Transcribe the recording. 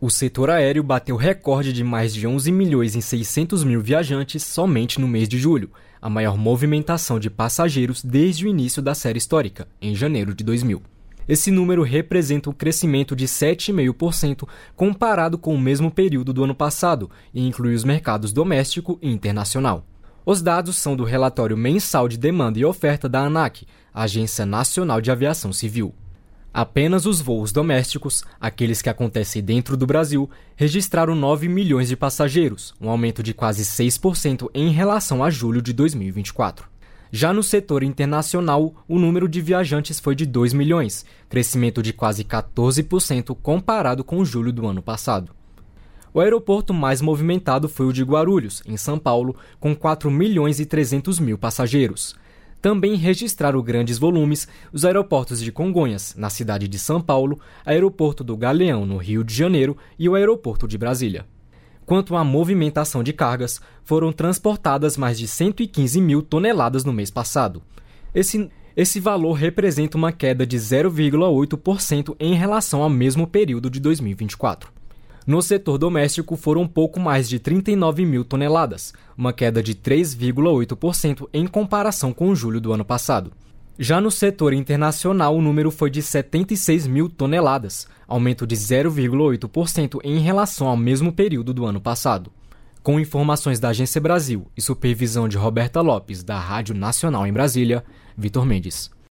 O setor aéreo bateu recorde de mais de 11 milhões e 600 mil viajantes somente no mês de julho, a maior movimentação de passageiros desde o início da série histórica, em janeiro de 2000. Esse número representa um crescimento de 7,5% comparado com o mesmo período do ano passado e inclui os mercados doméstico e internacional. Os dados são do relatório mensal de demanda e oferta da ANAC, Agência Nacional de Aviação Civil. Apenas os voos domésticos, aqueles que acontecem dentro do Brasil, registraram 9 milhões de passageiros, um aumento de quase 6% em relação a julho de 2024. Já no setor internacional, o número de viajantes foi de 2 milhões, crescimento de quase 14% comparado com julho do ano passado. O aeroporto mais movimentado foi o de Guarulhos, em São Paulo, com 4 milhões e 300 mil passageiros. Também registraram grandes volumes os aeroportos de Congonhas, na cidade de São Paulo, aeroporto do Galeão, no Rio de Janeiro, e o aeroporto de Brasília. Quanto à movimentação de cargas, foram transportadas mais de 115 mil toneladas no mês passado. Esse valor representa uma queda de 0,8% em relação ao mesmo período de 2024. No setor doméstico, foram pouco mais de 39 mil toneladas, uma queda de 3,8% em comparação com julho do ano passado. Já no setor internacional, o número foi de 76 mil toneladas, aumento de 0,8% em relação ao mesmo período do ano passado. Com informações da Agência Brasil e supervisão de Roberta Lopes, da Rádio Nacional em Brasília, Vitor Mendes.